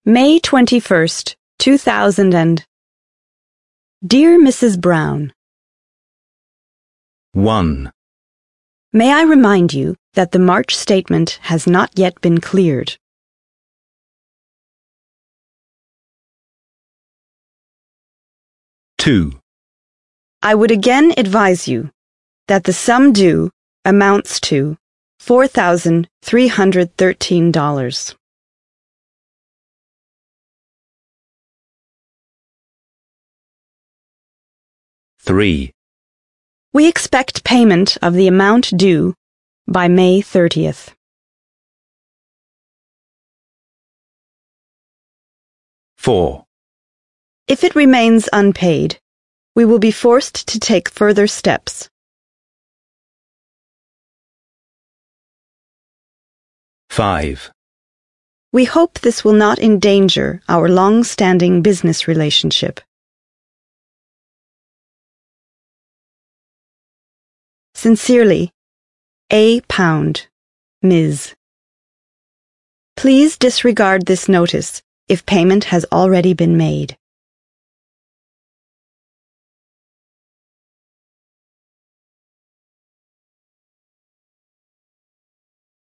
May 21st, 2000 and... Dear Mrs. Brown, 1. May I remind you that the March statement has not yet been cleared. 2. I would again advise you that the sum due amounts to $4,313. 3. We expect payment of the amount due by May 30th. 4. If it remains unpaid, we will be forced to take further steps. 5. We hope this will not endanger our long-standing business relationship. Sincerely, A. Pound, Ms. Please disregard this notice if payment has already been made.